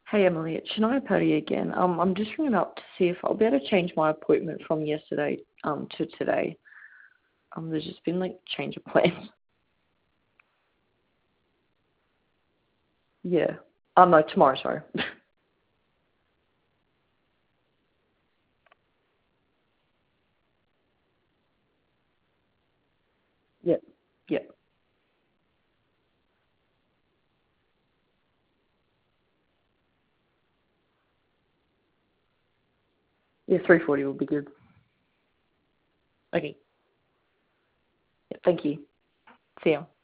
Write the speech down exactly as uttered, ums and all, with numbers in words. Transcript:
Hey Emily, it's Shania Purdy again. Um, I'm just ringing up to see if I'll be able to change my appointment from yesterday um to today. Um, there's just been like change of plans. Yeah. Oh no, tomorrow. Sorry. Yep. Yep. Yeah, three forty will be good. Okay. Yeah, thank you. See ya.